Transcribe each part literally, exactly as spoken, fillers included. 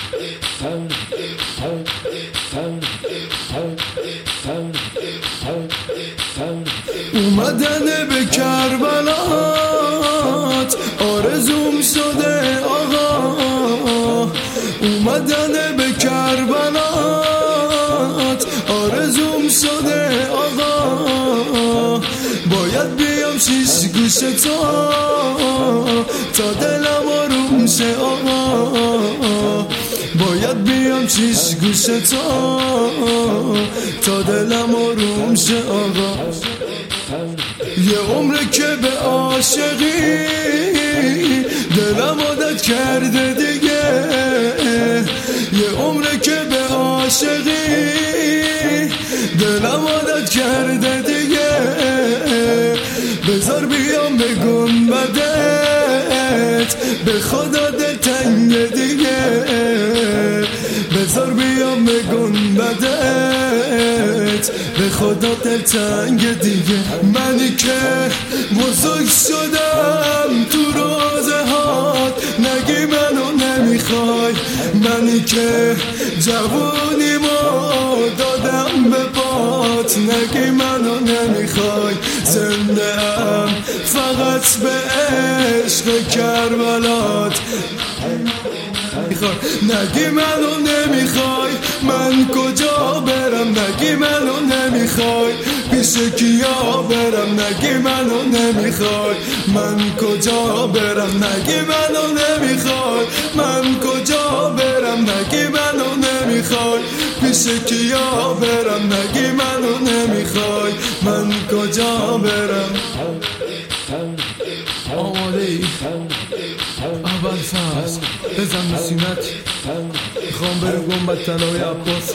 اومدن به کربلات آرزوم شده آقا، اومدن به کربلات آرزوم شده آقا. باید بیام شیش گوش تو تا دلم آروم شه آقا، باید بیام شیش گوش تو تا دلم آروم شه آقا. یه عمره که به عاشقی دلم عادت کرده دیگه، یه عمره که به عاشقی دلم عادت کرده دیگه. بذار بیام به گنبدت به خدا دل تنگ دیگه، بذار بیام به گنبدت به خدا دل تنگ دیگه. منی که بزرگ شدم تو روزه هات نگی منو نمیخوای، منی که جوونیمو دادم به پات نگی منو نمیخوای. زنده ام فقط به عشق کربلات، نگی منو نمیخوای من کجا برم، نگی منو نمیخوای پیش کیا برم، نگی منو نمیخوای من کجا برم، نگی منو نمیخوای من کجا برم، نگی منو نمیخوای پیش کیا برم، نگی منو نمیخوای من کجا برم. آماده ای؟ اول فصل بزن نسیمت، میخوام بره گنبد طلای عباس.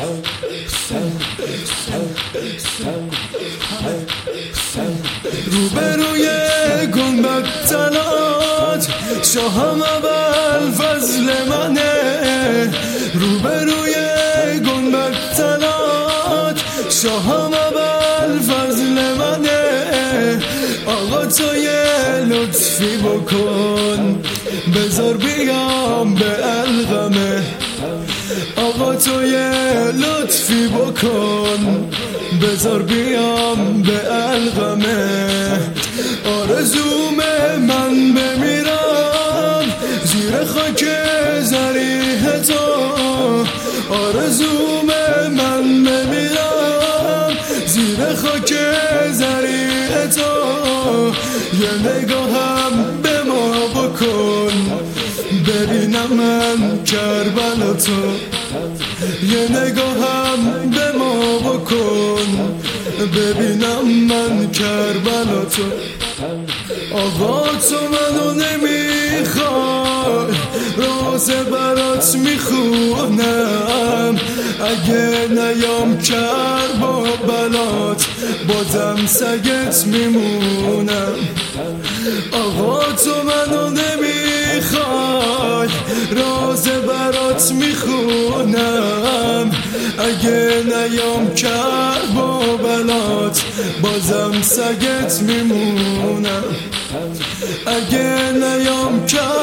روبروی گنبد طلات شاهم اول فضل منه، روبروی گنبد طلات شاهم اول فضل منه. آقا تو یه لطفی بکن بذار بیام به الغمه، آقا تو یه لطفی بکن بذار بیام به الغمه. آرزومه من بمیرم زیر خاک ضریح تو، آرزومه من بمیرم زیر خاک ضریح تو. یه نگاهم به ما بکن ببینم من کربلا تو، یه نگاهم به ما بکن ببینم من کربلا تو. آقا تو منو نمیخوای روزه برات میخونم، اگه نیام کربلات بازم سگت میمونم. آقا تو منو نمیخوای روزه برات میخونم، اگه نیام کربلات بازم سگت میمونم، اگه نیام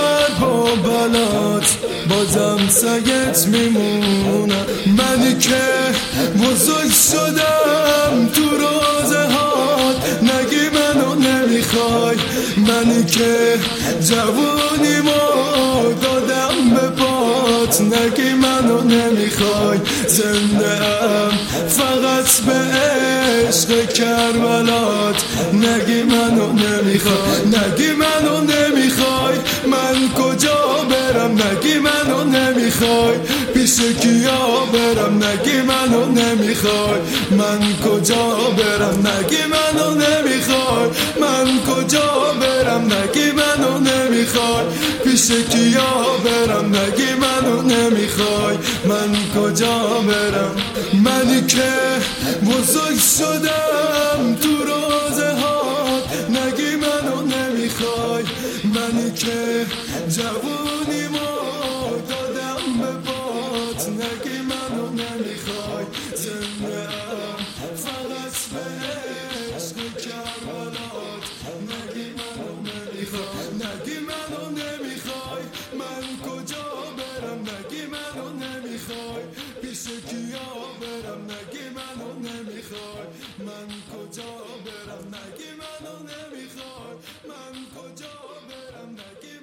کربلات بازم سگت میمونم. منی که بزرگ شدم تو روزه هات نگی منو نمیخوای، منی که جوونیمو دادم به پات نگی منو نمیخوای. زنده ام فقط به عشق کربلات نگی منو نمیخوای، نگی منو نمیخوای من کجا برم، نگی منو نمیخوای پیش کیا برم، نگی منو نمیخوای من کجا برم، نگی منو نمیخوای من کجا برم، نگی منو نمیخوای پیش کیا برم، نگی منو نمیخوای من کجا برم. منی که بزرگ شدم تو روزه هات نگی منو نمیخوای، منی که جوونیمو دادم به پات نگی منو نمیخوای. زنده ام فقط به عشق کربلات نگی منو نمیخوای، نگی منو نمیخوای من کجا برم، نگی منو نمیخوای پیش کیا برم نگی منو نمیخوای من کجا برم نگی منو نمیخوای من کجا برم نگی